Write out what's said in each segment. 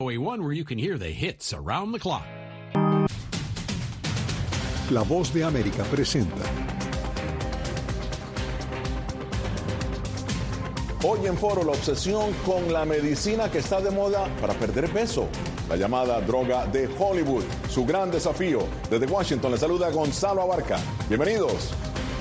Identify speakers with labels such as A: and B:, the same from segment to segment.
A: One where you can hear the hits around the clock.
B: La Voz de América presenta.
C: Hoy en Foro, la obsesión con la medicina que está de moda para perder peso. La llamada droga de Hollywood, su gran desafío. Desde Washington le saluda Gonzalo Abarca. Bienvenidos.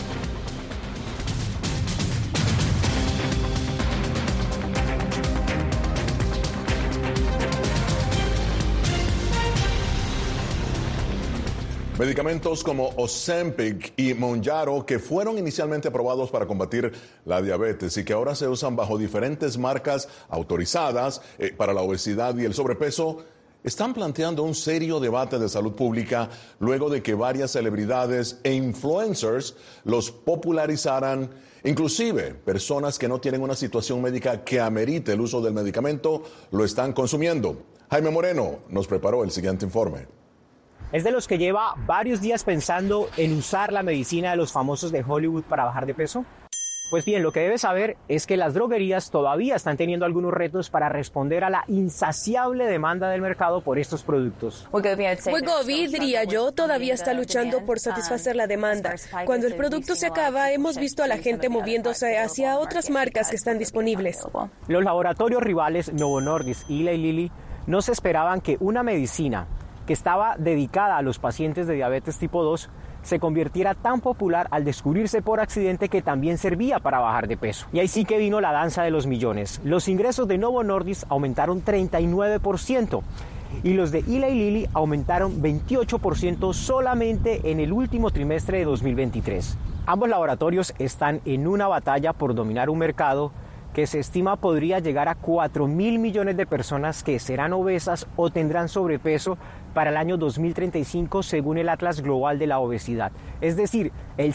C: Medicamentos como Ozempic y Mounjaro, que fueron inicialmente aprobados para combatir la diabetes y que ahora se usan bajo diferentes marcas autorizadas para la obesidad y el sobrepeso, están planteando un serio debate de salud pública luego de que varias celebridades e influencers los popularizaran. Inclusive, personas que no tienen una situación médica que amerite el uso del medicamento lo están consumiendo. Jaime Moreno nos preparó el siguiente informe.
D: Es de los que lleva varios días pensando en usar la medicina de los famosos de Hollywood para bajar de peso. Pues bien, lo que debes saber es que las droguerías todavía están teniendo algunos retos para responder a la insaciable demanda del mercado por estos productos.
E: Wegovy, diría yo, todavía está luchando por satisfacer la demanda. Cuando el producto se acaba, hemos visto a la gente moviéndose hacia otras marcas que están disponibles.
D: Los laboratorios rivales Novo Nordisk y Eli Lilly no se esperaban que una medicina que estaba dedicada a los pacientes de diabetes tipo 2, se convirtiera tan popular al descubrirse por accidente que también servía para bajar de peso. Y ahí sí que vino la danza de los millones. Los ingresos de Novo Nordisk aumentaron 39% y los de Eli Lilly aumentaron 28% solamente en el último trimestre de 2023. Ambos laboratorios están en una batalla por dominar un mercado que se estima podría llegar a 4.000 millones de personas que serán obesas o tendrán sobrepeso para el año 2035 según el Atlas Global de la Obesidad. Es decir, el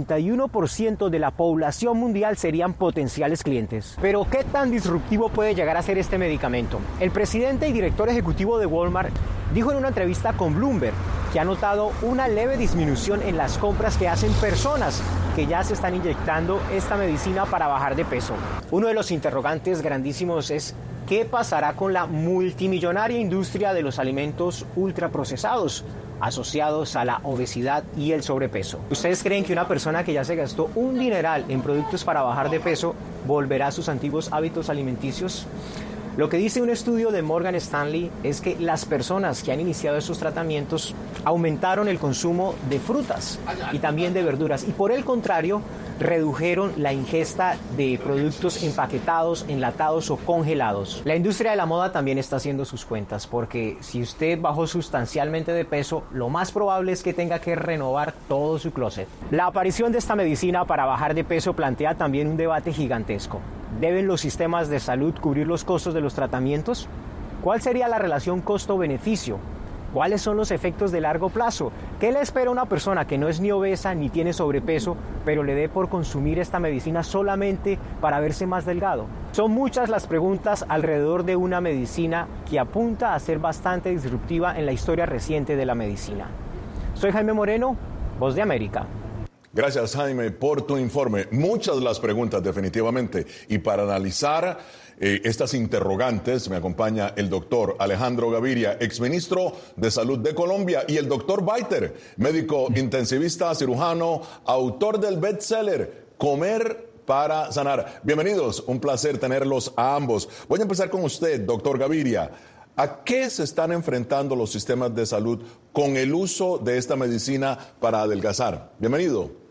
D: 51% de la población mundial serían potenciales clientes. Pero ¿qué tan disruptivo puede llegar a ser este medicamento? El presidente y director ejecutivo de Walmart dijo en una entrevista con Bloomberg que ha notado una leve disminución en las compras que hacen personas que ya se están inyectando esta medicina para bajar de peso. Uno de los interrogantes grandísimos es ¿qué pasará con la multimillonaria industria de los alimentos ultraprocesados asociados a la obesidad y el sobrepeso? ¿Ustedes creen que una persona que ya se gastó un dineral en productos para bajar de peso volverá a sus antiguos hábitos alimenticios? Lo que dice un estudio de Morgan Stanley es que las personas que han iniciado estos tratamientos aumentaron el consumo de frutas y también de verduras y por el contrario redujeron la ingesta de productos empaquetados, enlatados o congelados. La industria de la moda también está haciendo sus cuentas porque si usted bajó sustancialmente de peso, lo más probable es que tenga que renovar todo su closet. La aparición de esta medicina para bajar de peso plantea también un debate gigantesco. ¿Deben los sistemas de salud cubrir los costos de los tratamientos? ¿Cuál sería la relación costo-beneficio? ¿Cuáles son los efectos de largo plazo? ¿Qué le espera a una persona que no es ni obesa ni tiene sobrepeso, pero le dé por consumir esta medicina solamente para verse más delgado? Son muchas las preguntas alrededor de una medicina que apunta a ser bastante disruptiva en la historia reciente de la medicina. Soy Jaime Moreno, Voz de América.
C: Gracias, Jaime, por tu informe. Muchas las preguntas, definitivamente. Y para analizar estas interrogantes, me acompaña el doctor Alejandro Gaviria, exministro de Salud de Colombia, y el doctor Baiter, médico intensivista, cirujano, autor del bestseller Comer para Sanar. Bienvenidos, un placer tenerlos a ambos. Voy a empezar con usted, doctor Gaviria. ¿A qué se están enfrentando los sistemas de salud con el uso de esta medicina para adelgazar? Bienvenido.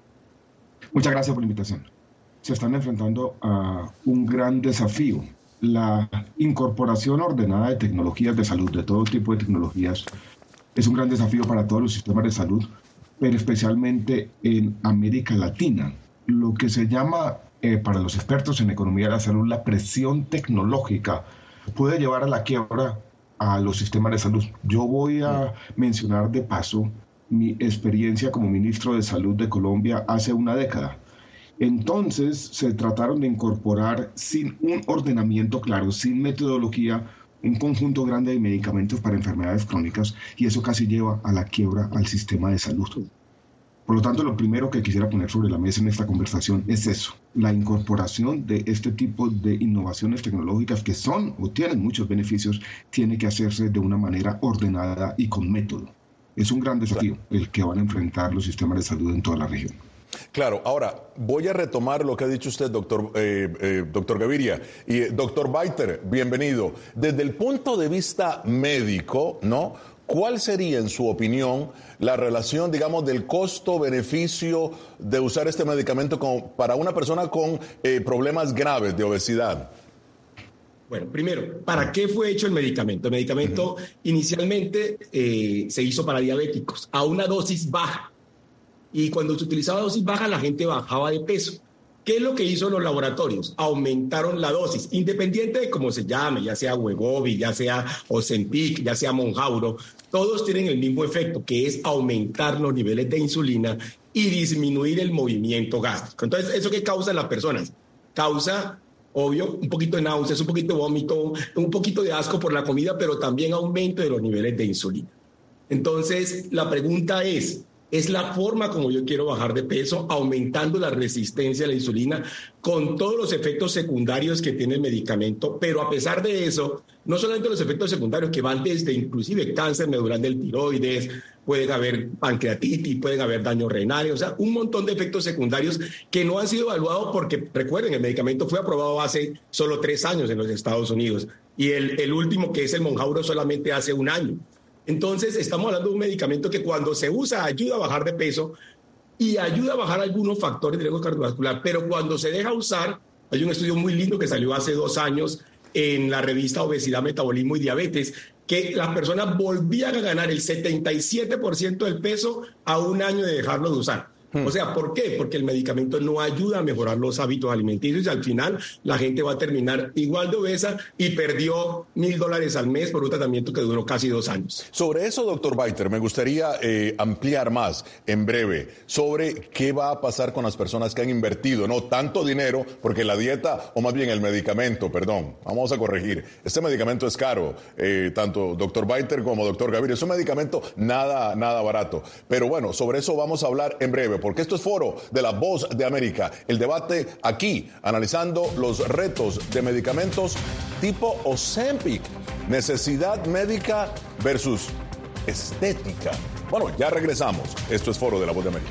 F: Muchas gracias por la invitación. Se están enfrentando a un gran desafío. La incorporación ordenada de tecnologías de salud, de todo tipo de tecnologías, es un gran desafío para todos los sistemas de salud, pero especialmente en América Latina. Lo que se llama, para los expertos en economía de la salud, la presión tecnológica puede llevar a la quiebra a los sistemas de salud. Yo voy a mencionar de paso mi experiencia como ministro de Salud de Colombia hace una década. Entonces se trataron de incorporar sin un ordenamiento claro, sin metodología, un conjunto grande de medicamentos para enfermedades crónicas y eso casi lleva a la quiebra al sistema de salud. Por lo tanto, lo primero que quisiera poner sobre la mesa en esta conversación es eso, la incorporación de este tipo de innovaciones tecnológicas que son o tienen muchos beneficios, tiene que hacerse de una manera ordenada y con método. Es un gran desafío el que van a enfrentar los sistemas de salud en toda la región.
C: Claro, ahora voy a retomar lo que ha dicho usted, doctor Gaviria. Y doctor Beiter, bienvenido. Desde el punto de vista médico, ¿no? ¿Cuál sería, en su opinión, la relación, digamos, del costo-beneficio de usar este medicamento para una persona con problemas graves de obesidad?
G: Bueno, primero, ¿para qué fue hecho el medicamento? El medicamento inicialmente se hizo para diabéticos a una dosis baja. Y cuando se utilizaba dosis baja, la gente bajaba de peso. ¿Qué es lo que hizo los laboratorios? Aumentaron la dosis, independiente de cómo se llame, ya sea Wegovy, ya sea Ozempic, ya sea Mounjaro, todos tienen el mismo efecto, que es aumentar los niveles de insulina y disminuir el movimiento gástrico. Entonces, ¿eso qué causa en las personas? Causa, obvio, un poquito de náuseas, un poquito de vómito, un poquito de asco por la comida, pero también aumento de los niveles de insulina. Entonces, la pregunta es la forma como yo quiero bajar de peso, aumentando la resistencia a la insulina con todos los efectos secundarios que tiene el medicamento, pero a pesar de eso, no solamente los efectos secundarios que van desde inclusive cáncer medular del tiroides, pueden haber pancreatitis, pueden haber daño renal, o sea, un montón de efectos secundarios que no han sido evaluados porque, recuerden, el medicamento fue aprobado hace solo 3 años en los Estados Unidos y el último, que es el Mounjaro, solamente hace 1 año. Entonces, estamos hablando de un medicamento que cuando se usa ayuda a bajar de peso y ayuda a bajar algunos factores de riesgo cardiovascular, pero cuando se deja usar, hay un estudio muy lindo que salió hace 2 años en la revista Obesidad, Metabolismo y Diabetes, que las personas volvían a ganar el 77% del peso a 1 año de dejarlo de usar. O sea, ¿por qué? Porque el medicamento no ayuda a mejorar los hábitos alimenticios y al final la gente va a terminar igual de obesa y perdió $1,000 al mes por un tratamiento que duró casi 2 años.
C: Sobre eso, doctor Beiter, me gustaría ampliar más en breve sobre qué va a pasar con las personas que han invertido, no tanto dinero, porque la dieta, o más bien el medicamento, perdón, vamos a corregir, este medicamento es caro, tanto doctor Beiter como doctor Gaviria, es un medicamento nada barato, pero bueno, sobre eso vamos a hablar en breve, porque esto es Foro de la Voz de América, el debate aquí, analizando los retos de medicamentos tipo Ozempic, necesidad médica versus estética. Bueno, ya regresamos. Esto es Foro de la Voz de América.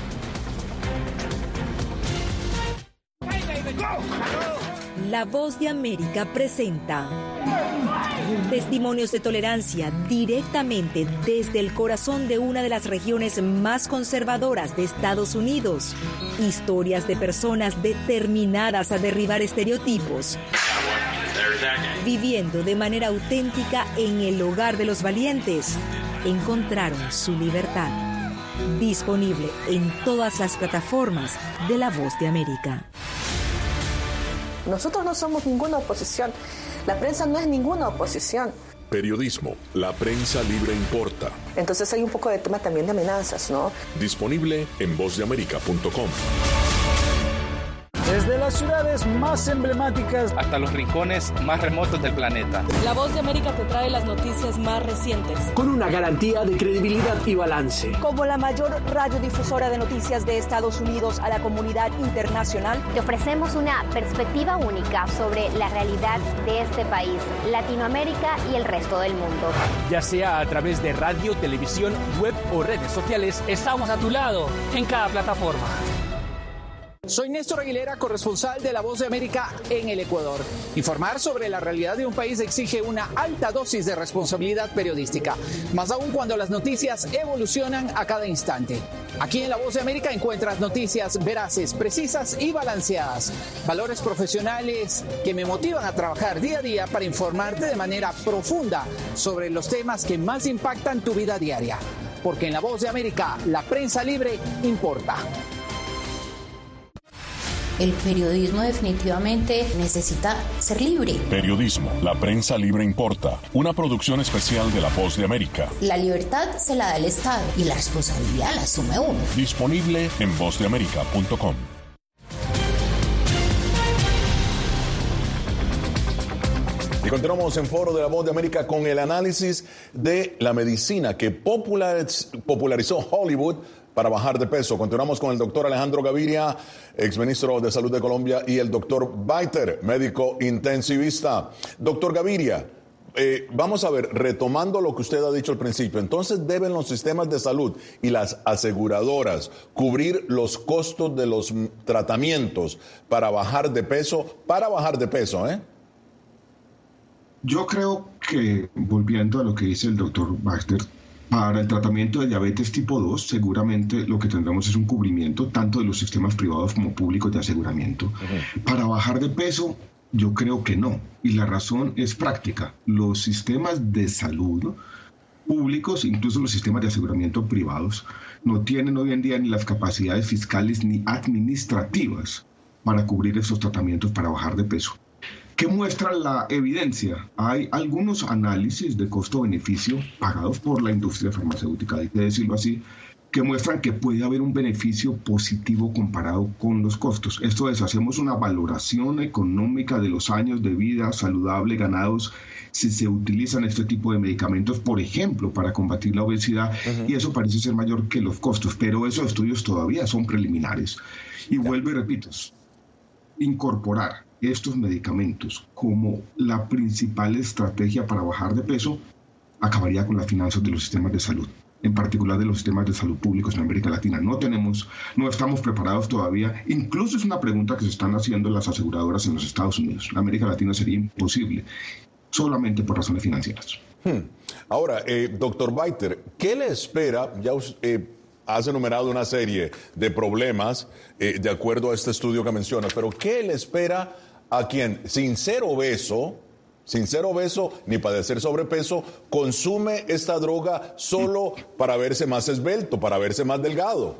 H: La Voz de América presenta testimonios de tolerancia directamente desde el corazón de una de las regiones más conservadoras de Estados Unidos. Historias de personas determinadas a derribar estereotipos, viviendo de manera auténtica en el hogar de los valientes. Encontraron su libertad. Disponible en todas las plataformas de La Voz de América.
I: Nosotros no somos ninguna oposición. La prensa no es ninguna oposición.
B: Periodismo, la prensa libre importa.
I: Entonces hay un poco de tema también de amenazas, ¿no?
B: Disponible en vozdeamerica.com.
J: Desde las ciudades más emblemáticas
K: hasta los rincones más remotos del planeta.
L: La Voz de América te trae las noticias más recientes.
M: Con una garantía de credibilidad y balance.
N: Como la mayor radiodifusora de noticias de Estados Unidos a la comunidad internacional,
O: te ofrecemos una perspectiva única sobre la realidad de este país, Latinoamérica y el resto del mundo.
M: Ya sea a través de radio, televisión, web o redes sociales,
L: estamos a tu lado en cada plataforma.
J: Soy Néstor Aguilera, corresponsal de La Voz de América en el Ecuador. Informar sobre la realidad de un país exige una alta dosis de responsabilidad periodística, más aún cuando las noticias evolucionan a cada instante. Aquí en La Voz de América encuentras noticias veraces, precisas y balanceadas. Valores profesionales que me motivan a trabajar día a día para informarte de manera profunda sobre los temas que más impactan tu vida diaria. Porque en La Voz de América, la prensa libre importa.
P: El periodismo definitivamente necesita ser libre.
B: Periodismo, la prensa libre importa. Una producción especial de La Voz de América.
P: La libertad se la da el Estado y la responsabilidad la asume uno.
B: Disponible en vozdeamerica.com.
C: Y continuamos en Foro de la Voz de América con el análisis de la medicina que popularizó Hollywood para bajar de peso. Continuamos con el doctor Alejandro Gaviria, exministro de Salud de Colombia, y el doctor Baiter, médico intensivista. Doctor Gaviria, vamos a ver, retomando lo que usted ha dicho al principio, entonces deben los sistemas de salud y las aseguradoras cubrir los costos de los tratamientos para bajar de peso, ¿eh?
F: Yo creo que, volviendo a lo que dice el doctor Baxter, para el tratamiento de diabetes tipo 2, seguramente lo que tendremos es un cubrimiento tanto de los sistemas privados como públicos de aseguramiento. Uh-huh. Para bajar de peso, yo creo que no. Y la razón es práctica. Los sistemas de salud públicos, incluso los sistemas de aseguramiento privados, no tienen hoy en día ni las capacidades fiscales ni administrativas para cubrir esos tratamientos para bajar de peso. ¿Qué muestra la evidencia? Hay algunos análisis de costo-beneficio pagados por la industria farmacéutica, hay que decirlo así, que muestran que puede haber un beneficio positivo comparado con los costos. Esto es, hacemos una valoración económica de los años de vida saludable ganados si se utilizan este tipo de medicamentos, por ejemplo, para combatir la obesidad, y eso parece ser mayor que los costos, pero esos estudios todavía son preliminares. Y vuelvo y repito, incorporar estos medicamentos como la principal estrategia para bajar de peso acabaría con las finanzas de los sistemas de salud, en particular de los sistemas de salud públicos en América Latina. No estamos preparados todavía. Incluso es una pregunta que se están haciendo las aseguradoras en los Estados Unidos. En América Latina sería imposible, solamente por razones financieras.
C: Ahora, doctor Baiter, ¿qué le espera? Ya has enumerado una serie de problemas de acuerdo a este estudio que mencionas, pero ¿qué le espera a quien, sin ser obeso ni padecer sobrepeso, consume esta droga solo para verse más esbelto, para verse más delgado?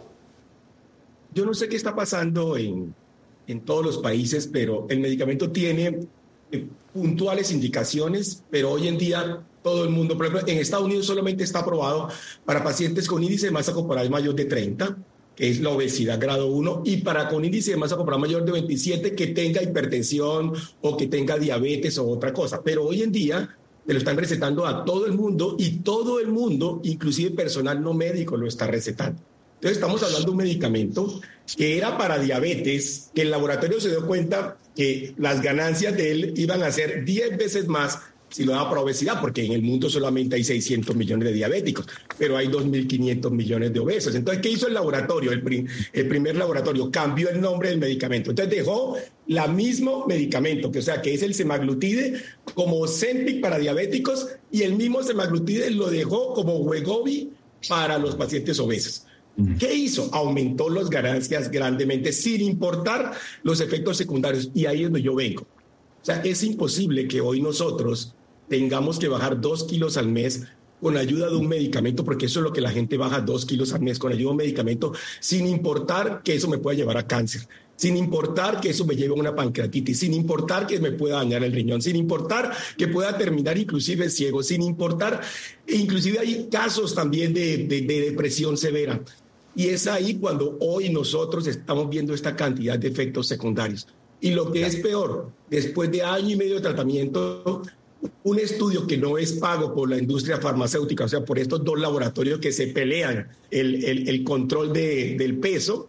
G: Yo no sé qué está pasando en todos los países, pero el medicamento tiene puntuales indicaciones, pero hoy en día todo el mundo, por ejemplo, en Estados Unidos solamente está aprobado para pacientes con índice de masa corporal mayor de 30, que es la obesidad grado 1, y con índice de masa corporal mayor de 27 que tenga hipertensión o que tenga diabetes o otra cosa. Pero hoy en día lo están recetando a todo el mundo, y todo el mundo, inclusive personal no médico, lo está recetando. Entonces estamos hablando de un medicamento que era para diabetes, que el laboratorio se dio cuenta que las ganancias de él iban a ser 10 veces más si lo daba para obesidad, porque en el mundo solamente hay 600 millones de diabéticos, pero hay 2.500 millones de obesos. Entonces, ¿qué hizo el laboratorio? El primer laboratorio cambió el nombre del medicamento. Entonces dejó el mismo medicamento, que es el semaglutide, como Ozempic para diabéticos, y el mismo semaglutide lo dejó como Wegovy para los pacientes obesos. ¿Qué hizo? Aumentó las ganancias grandemente sin importar los efectos secundarios, y ahí es donde yo vengo. O sea, es imposible que hoy nosotros tengamos que bajar 2 kilos al mes con ayuda de un medicamento, porque eso es lo que la gente baja, 2 kilos al mes con ayuda de un medicamento, sin importar que eso me pueda llevar a cáncer, sin importar que eso me lleve a una pancreatitis, sin importar que me pueda dañar el riñón, sin importar que pueda terminar inclusive ciego, sin importar, inclusive hay casos también de depresión severa. Y es ahí cuando hoy nosotros estamos viendo esta cantidad de efectos secundarios. Y lo que es peor, después de año y medio de tratamiento, un estudio que no es pago por la industria farmacéutica, o sea, por estos dos laboratorios que se pelean el control del peso,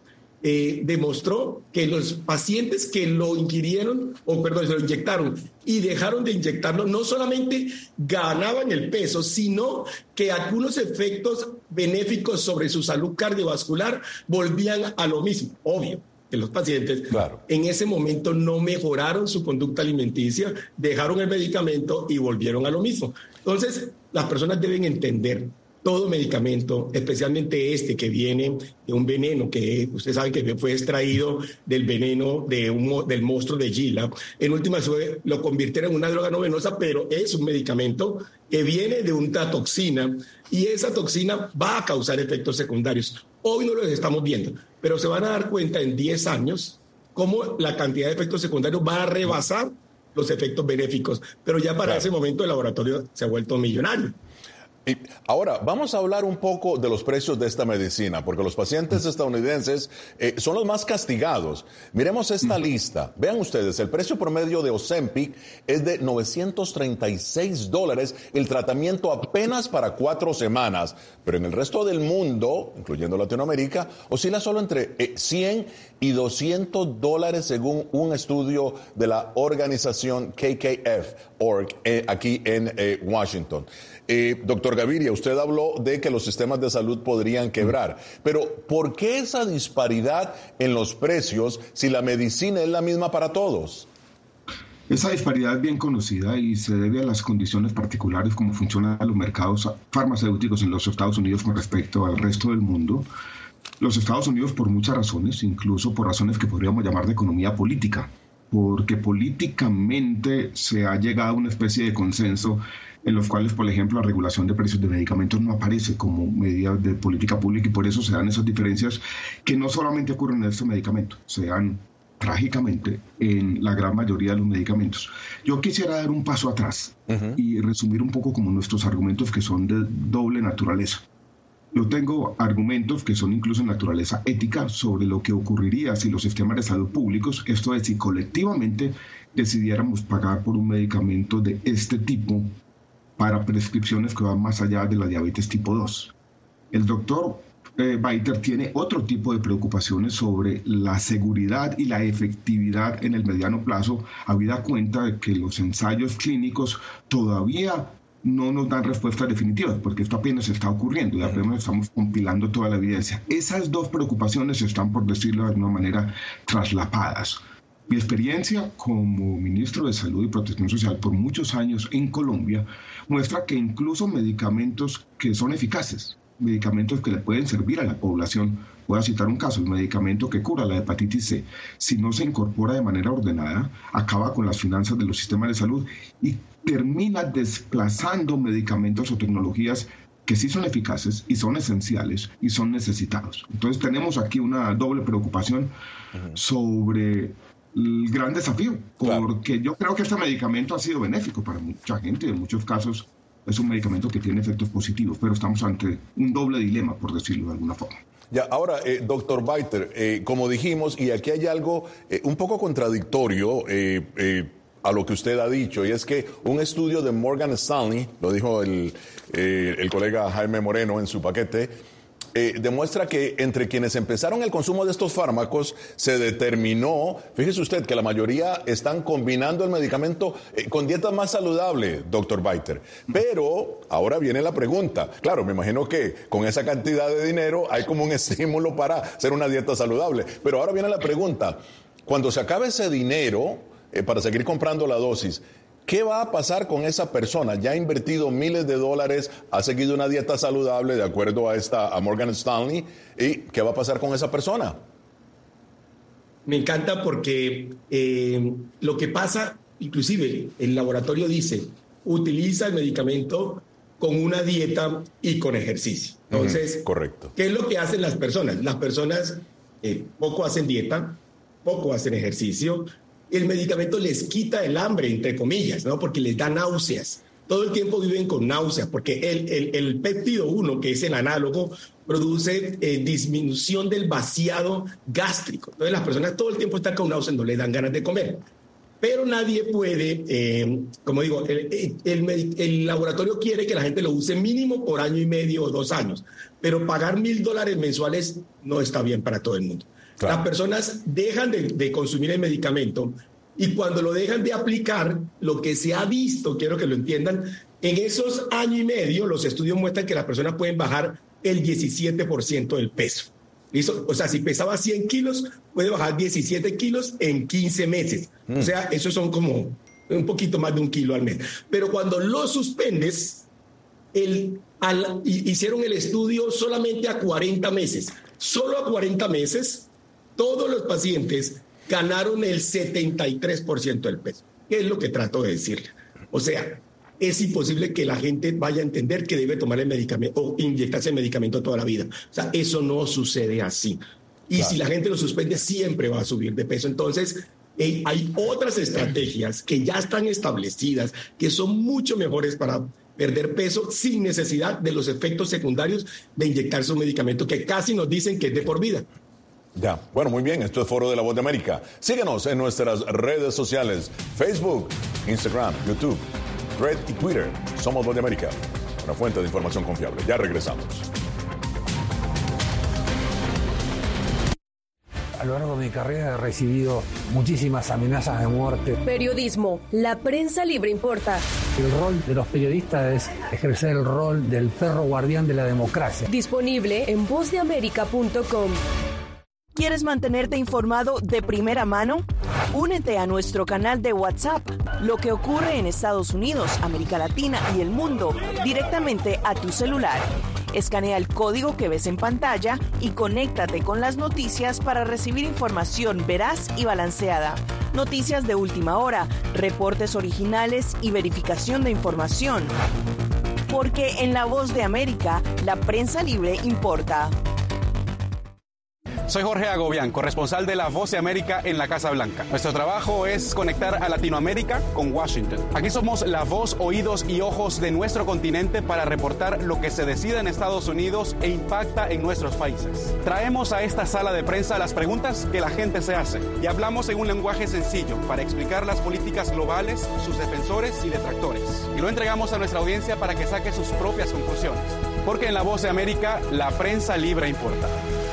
G: demostró que los pacientes que lo ingirieron, se lo inyectaron y dejaron de inyectarlo, no solamente ganaban el peso, sino que algunos efectos benéficos sobre su salud cardiovascular volvían a lo mismo, obvio. Que los pacientes en ese momento no mejoraron su conducta alimenticia, dejaron el medicamento y volvieron a lo mismo. Entonces, las personas deben entender todo medicamento, especialmente este que viene de un veneno que ustedes saben que fue extraído del veneno del monstruo de Gila. En última lo convirtieron en una droga no venosa, pero es un medicamento que viene de una toxina, y esa toxina va a causar efectos secundarios. Hoy no los estamos viendo, pero se van a dar cuenta en 10 años cómo la cantidad de efectos secundarios va a rebasar los efectos benéficos. Pero ya para ese momento el laboratorio se ha vuelto millonario.
C: Y ahora, vamos a hablar un poco de los precios de esta medicina, porque los pacientes estadounidenses son los más castigados. Miremos esta lista. Vean ustedes, el precio promedio de Ozempic es de $936, el tratamiento apenas para 4 semanas. Pero en el resto del mundo, incluyendo Latinoamérica, oscila solo entre $100 y $200 según un estudio de la organización KKF.org aquí en Washington. Doctor Gaviria, usted habló de que los sistemas de salud podrían quebrar, pero ¿por qué esa disparidad en los precios si la medicina es la misma para todos?
F: Esa disparidad es bien conocida y se debe a las condiciones particulares como funcionan los mercados farmacéuticos en los Estados Unidos con respecto al resto del mundo. Los Estados Unidos, por muchas razones, incluso por razones que podríamos llamar de economía política, porque políticamente se ha llegado a una especie de consenso en los cuales, por ejemplo, la regulación de precios de medicamentos no aparece como medida de política pública y por eso se dan esas diferencias que no solamente ocurren en este medicamento, se dan trágicamente en la gran mayoría de los medicamentos. Yo quisiera dar un paso atrás y resumir un poco como nuestros argumentos que son de doble naturaleza. Yo tengo argumentos que son incluso de naturaleza ética sobre lo que ocurriría si los sistemas de salud públicos, esto es, si colectivamente decidiéramos pagar por un medicamento de este tipo para prescripciones que van más allá de la diabetes tipo 2. El doctor Biter tiene otro tipo de preocupaciones sobre la seguridad y la efectividad en el mediano plazo, habida cuenta de que los ensayos clínicos todavía no nos dan respuestas definitivas, porque esto apenas está ocurriendo y apenas estamos compilando toda la evidencia. Esas dos preocupaciones están, por decirlo de alguna manera, traslapadas. Mi experiencia como ministro de Salud y Protección Social por muchos años en Colombia muestra que incluso medicamentos que son eficaces, medicamentos que le pueden servir a la población, voy a citar un caso, el medicamento que cura la hepatitis C, si no se incorpora de manera ordenada, acaba con las finanzas de los sistemas de salud y termina desplazando medicamentos o tecnologías que sí son eficaces y son esenciales y son necesitados. Entonces tenemos aquí una doble preocupación sobre el gran desafío, porque yo creo que este medicamento ha sido benéfico para mucha gente, en muchos casos es un medicamento que tiene efectos positivos, pero estamos ante un doble dilema, por decirlo de alguna forma.
C: Ya, ahora, doctor Biter, como dijimos, y aquí hay algo un poco contradictorio a lo que usted ha dicho, y es que un estudio de Morgan Stanley, lo dijo el colega Jaime Moreno en su paquete, demuestra que entre quienes empezaron el consumo de estos fármacos se determinó, fíjese usted, que la mayoría están combinando el medicamento con dietas más saludables, doctor Biter. Pero ahora viene la pregunta. Claro, me imagino que con esa cantidad de dinero hay como un estímulo para hacer una dieta saludable. Pero ahora viene la pregunta. Cuando se acabe ese dinero para seguir comprando la dosis, ¿qué va a pasar con esa persona? Ya ha invertido miles de dólares, ha seguido una dieta saludable de acuerdo a Morgan Stanley. ¿Y qué va a pasar con esa persona?
G: Me encanta porque lo que pasa, inclusive el laboratorio dice, utiliza el medicamento con una dieta y con ejercicio. Entonces,
C: correcto.
G: ¿Qué es lo que hacen las personas? Las personas poco hacen dieta, poco hacen ejercicio. El medicamento les quita el hambre, entre comillas, ¿no? Porque les da náuseas. Todo el tiempo viven con náuseas, porque el péptido 1, que es el análogo, produce disminución del vaciado gástrico. Entonces las personas todo el tiempo están con náuseas, no les dan ganas de comer. Pero nadie puede, como digo, el laboratorio quiere que la gente lo use mínimo por año y medio o 2 años, pero pagar $1,000 mensuales no está bien para todo el mundo. Claro. Las personas dejan de consumir el medicamento y cuando lo dejan de aplicar, lo que se ha visto, quiero que lo entiendan, en esos año y medio los estudios muestran que las personas pueden bajar el 17% del peso. ¿Listo? O sea, si pesaba 100 kilos, puede bajar 17 kilos en 15 meses. O sea, eso son como un poquito más de 1 kilo al mes. Pero cuando lo suspendes, hicieron el estudio solamente a 40 meses. Solo a 40 meses, todos los pacientes ganaron el 73% del peso. ¿Qué es lo que trato de decirle? O sea, es imposible que la gente vaya a entender que debe tomar el medicamento o inyectarse el medicamento toda la vida. O sea, eso no sucede así. Y claro, si la gente lo suspende, siempre va a subir de peso. Entonces, hay otras estrategias que ya están establecidas, que son mucho mejores para perder peso sin necesidad de los efectos secundarios de inyectarse un medicamento que casi nos dicen que es de por vida.
C: Ya, bueno, muy bien, esto es Foro de la Voz de América. Síguenos en nuestras redes sociales, Facebook, Instagram, YouTube, Thread y Twitter. Somos Voz de América, una fuente de información confiable. Ya regresamos.
Q: A lo largo de mi carrera he recibido muchísimas amenazas de muerte.
E: Periodismo, la prensa libre importa.
Q: El rol de los periodistas es ejercer el rol del perro guardián de la democracia.
E: Disponible en vozdeamerica.com.
R: ¿Quieres mantenerte informado de primera mano? Únete a nuestro canal de WhatsApp. Lo que ocurre en Estados Unidos, América Latina y el mundo directamente a tu celular. Escanea el código que ves en pantalla y conéctate con las noticias para recibir información veraz y balanceada. Noticias de última hora, reportes originales y verificación de información. Porque en La Voz de América, la prensa libre importa.
K: Soy Jorge Agobián, corresponsal de La Voz de América en la Casa Blanca. Nuestro trabajo es conectar a Latinoamérica con Washington. Aquí somos la voz, oídos y ojos de nuestro continente para reportar lo que se decide en Estados Unidos e impacta en nuestros países. Traemos a esta sala de prensa las preguntas que la gente se hace y hablamos en un lenguaje sencillo para explicar las políticas globales, sus defensores y detractores. Y lo entregamos a nuestra audiencia para que saque sus propias conclusiones. Porque en La Voz de América, la prensa libre importa.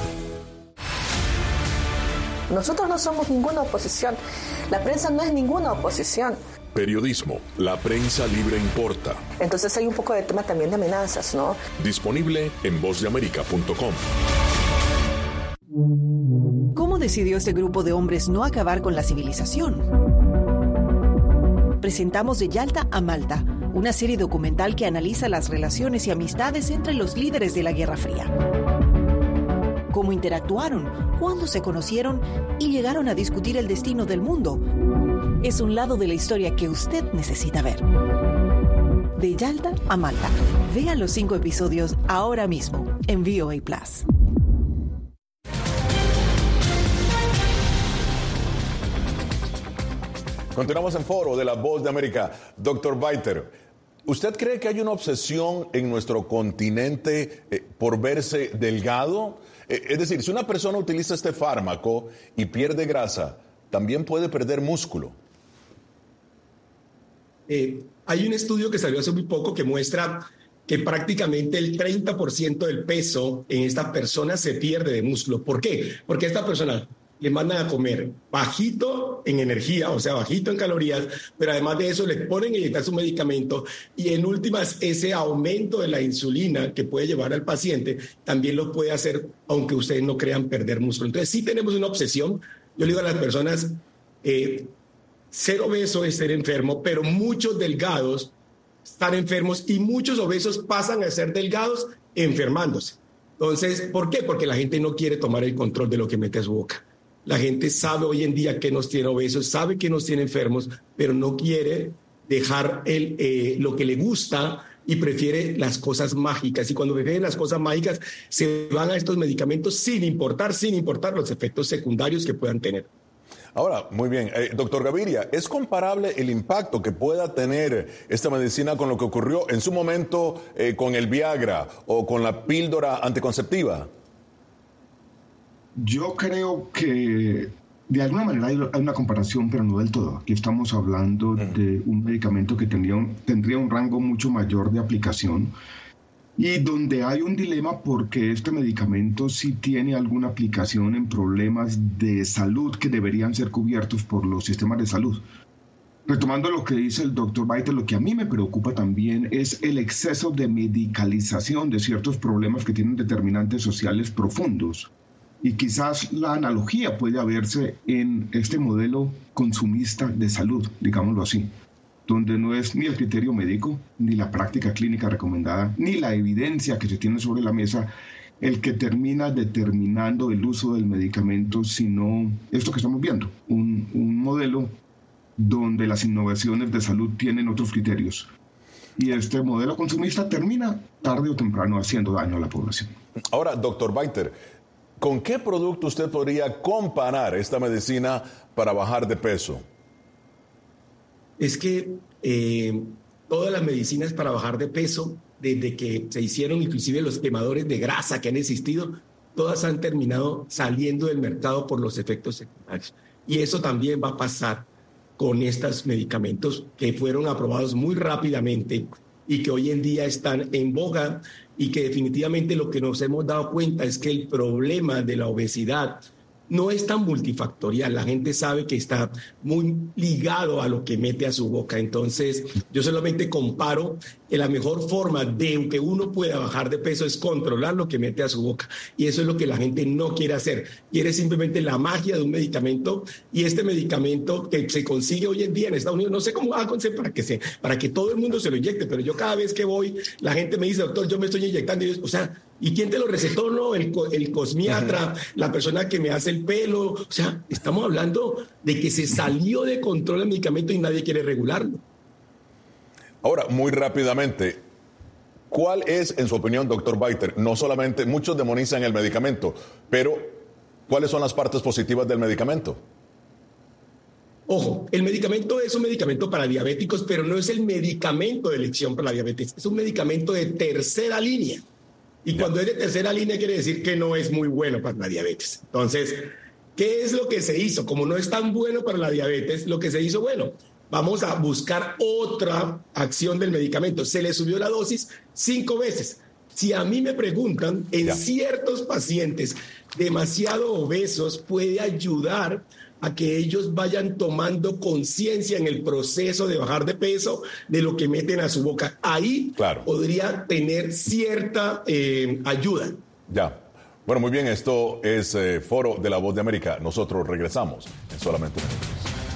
I: Nosotros no somos ninguna oposición. La prensa no es ninguna oposición.
B: Periodismo, la prensa libre importa.
I: Entonces hay un poco de tema también de amenazas, ¿no?
B: Disponible en vozdeamerica.com.
R: ¿Cómo decidió este grupo de hombres no acabar con la civilización? Presentamos De Yalta a Malta, una serie documental que analiza las relaciones y amistades entre los líderes de la Guerra Fría. Cómo interactuaron, cuándo se conocieron y llegaron a discutir el destino del mundo. Es un lado de la historia que usted necesita ver. De Yalta a Malta. Vea los 5 episodios ahora mismo en VOA+.
C: Continuamos en Foro de la Voz de América. Dr. Biter, ¿usted cree que hay una obsesión en nuestro continente por verse delgado? Es decir, si una persona utiliza este fármaco y pierde grasa, ¿también puede perder músculo?
G: Hay un estudio que salió hace muy poco que muestra que prácticamente el 30% del peso en esta persona se pierde de músculo. ¿Por qué? Porque a esta persona le mandan a comer bajito en energía, o sea, bajito en calorías, pero además de eso le ponen a inyectar su medicamento y en últimas ese aumento de la insulina que puede llevar al paciente también lo puede hacer, aunque ustedes no crean, perder músculo. Entonces sí tenemos una obsesión. Yo le digo a las personas, ser obeso es ser enfermo, pero muchos delgados están enfermos y muchos obesos pasan a ser delgados enfermándose. Entonces, ¿por qué? Porque la gente no quiere tomar el control de lo que mete a su boca. La gente sabe hoy en día que nos tiene obesos, sabe que nos tiene enfermos, pero no quiere dejar lo que le gusta y prefiere las cosas mágicas. Y cuando prefieren las cosas mágicas, se van a estos medicamentos sin importar los efectos secundarios que puedan tener.
C: Ahora, muy bien, doctor Gaviria, ¿es comparable el impacto que pueda tener esta medicina con lo que ocurrió en su momento con el Viagra o con la píldora anticonceptiva?
F: Yo creo que de alguna manera hay una comparación, pero no del todo. Aquí estamos hablando de un medicamento que tendría un rango mucho mayor de aplicación y donde hay un dilema porque este medicamento sí tiene alguna aplicación en problemas de salud que deberían ser cubiertos por los sistemas de salud. Retomando lo que dice el doctor Biter, lo que a mí me preocupa también es el exceso de medicalización de ciertos problemas que tienen determinantes sociales profundos. Y quizás la analogía puede verse en este modelo consumista de salud, digámoslo así, donde no es ni el criterio médico, ni la práctica clínica recomendada, ni la evidencia que se tiene sobre la mesa el que termina determinando el uso del medicamento, sino esto que estamos viendo, un modelo donde las innovaciones de salud tienen otros criterios. Y este modelo consumista termina tarde o temprano haciendo daño a la población.
C: Ahora, doctor Biter, ¿con qué producto usted podría comparar esta medicina para bajar de peso?
G: Es que todas las medicinas para bajar de peso, desde que se hicieron inclusive los quemadores de grasa que han existido, todas han terminado saliendo del mercado por los efectos secundarios. Y eso también va a pasar con estos medicamentos que fueron aprobados muy rápidamente y que hoy en día están en boga, y que definitivamente lo que nos hemos dado cuenta es que el problema de la obesidad no es tan multifactorial. La gente sabe que está muy ligado a lo que mete a su boca. Entonces, yo solamente comparo que la mejor forma de que uno pueda bajar de peso es controlar lo que mete a su boca. Y eso es lo que la gente no quiere hacer. Quiere simplemente la magia de un medicamento, y este medicamento que se consigue hoy en día en Estados Unidos, no sé cómo hago para que todo el mundo se lo inyecte, pero yo cada vez que voy, la gente me dice, doctor, yo me estoy inyectando. Y yo, o sea, ¿y quién te lo recetó? No, el cosmiatra, la persona que me hace el pelo. O sea, estamos hablando de que se salió de control el medicamento y nadie quiere regularlo.
C: Ahora, muy rápidamente, ¿cuál es, en su opinión, doctor Beiter? No solamente, muchos demonizan el medicamento, pero ¿cuáles son las partes positivas del medicamento?
G: Ojo, el medicamento es un medicamento para diabéticos, pero no es el medicamento de elección para la diabetes. Es un medicamento de tercera línea. Y cuando es de tercera línea quiere decir que no es muy bueno para la diabetes. Entonces, ¿qué es lo que se hizo? Como no es tan bueno para la diabetes, lo que se hizo, bueno, vamos a buscar otra acción del medicamento. Se le subió la dosis 5 veces. Si a mí me preguntan, en ciertos pacientes demasiado obesos puede ayudar a que ellos vayan tomando conciencia en el proceso de bajar de peso de lo que meten a su boca. Ahí podría tener cierta ayuda.
C: Ya. Bueno, muy bien, esto es Foro de la Voz de América. Nosotros regresamos en solamente minutos.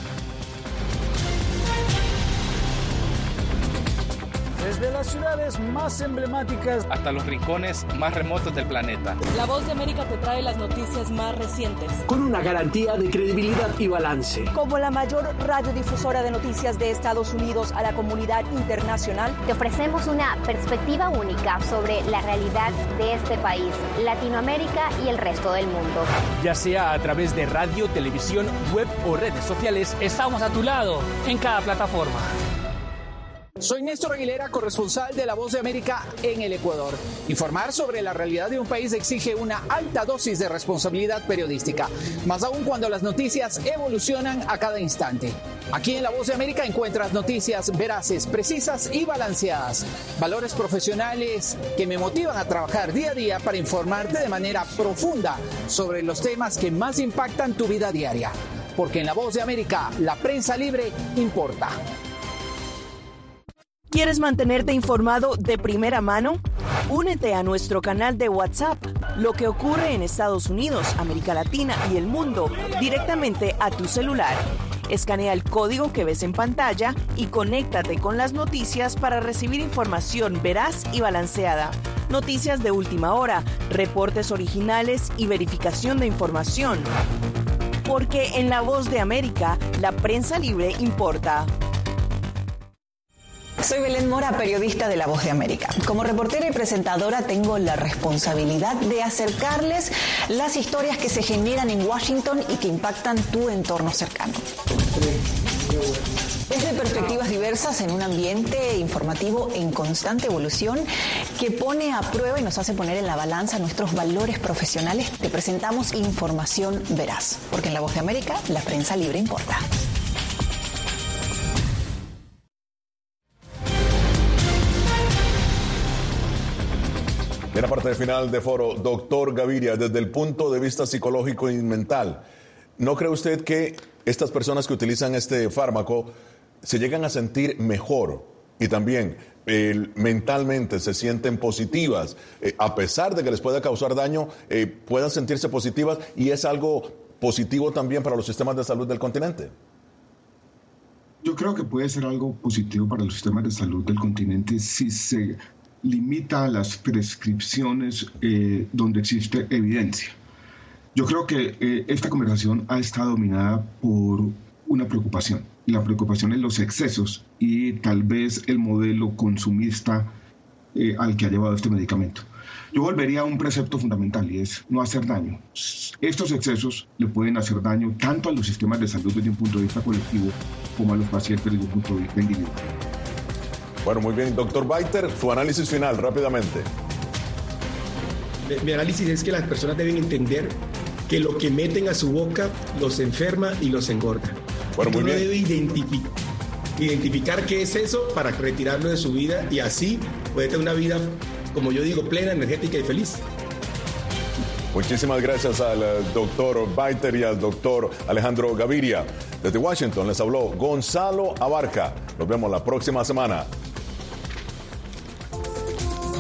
S: Desde las ciudades más emblemáticas
T: hasta los rincones más remotos del planeta,
L: La Voz de América te trae las noticias más recientes,
M: con una garantía de credibilidad y balance.
N: Como la mayor radiodifusora de noticias de Estados Unidos a la comunidad internacional,
O: te ofrecemos una perspectiva única sobre la realidad de este país, Latinoamérica y el resto del mundo.
M: Ya sea a través de radio, televisión, web o redes sociales,
L: estamos a tu lado en cada plataforma. Soy Néstor Aguilera, corresponsal de La Voz de América en el Ecuador. Informar sobre la realidad de un país exige una alta dosis de responsabilidad periodística, más aún cuando las noticias evolucionan a cada instante. Aquí en La Voz de América encuentras noticias veraces, precisas y balanceadas. Valores profesionales que me motivan a trabajar día a día para informarte de manera profunda sobre los temas que más impactan tu vida diaria. Porque en La Voz de América, la prensa libre importa.
R: ¿Quieres mantenerte informado de primera mano? Únete a nuestro canal de WhatsApp. Lo que ocurre en Estados Unidos, América Latina y el mundo directamente a tu celular. Escanea el código que ves en pantalla y conéctate con las noticias para recibir información veraz y balanceada. Noticias de última hora, reportes originales y verificación de información. Porque en La Voz de América, la prensa libre importa.
U: Soy Belén Mora, periodista de La Voz de América. Como reportera y presentadora tengo la responsabilidad de acercarles las historias que se generan en Washington y que impactan tu entorno cercano. Desde perspectivas diversas en un ambiente informativo en constante evolución que pone a prueba y nos hace poner en la balanza nuestros valores profesionales, te presentamos información veraz. Porque en La Voz de América, la prensa libre importa.
C: En la parte final de foro, doctor Gaviria, desde el punto de vista psicológico y mental, ¿no cree usted que estas personas que utilizan este fármaco se llegan a sentir mejor y también mentalmente se sienten positivas, a pesar de que les pueda causar daño, puedan sentirse positivas, y es algo positivo también para los sistemas de salud del continente?
F: Yo creo que puede ser algo positivo para los sistemas de salud del continente si se limita a las prescripciones donde existe evidencia. Yo creo que esta conversación ha estado dominada por una preocupación. La preocupación en los excesos y tal vez el modelo consumista al que ha llevado este medicamento. Yo volvería a un precepto fundamental, y es no hacer daño. Estos excesos le pueden hacer daño tanto a los sistemas de salud desde un punto de vista colectivo como a los pacientes desde un punto de vista individual.
C: Bueno, muy bien, doctor Beiter, su análisis final, rápidamente.
G: Mi análisis es que las personas deben entender que lo que meten a su boca los enferma y los engorda.
C: Bueno, muy bien.
G: Uno debe identificar qué es eso para retirarlo de su vida y así puede tener una vida, como yo digo, plena, energética y feliz.
C: Muchísimas gracias al doctor Beiter y al doctor Alejandro Gaviria. Desde Washington les habló Gonzalo Abarca. Nos vemos la próxima semana.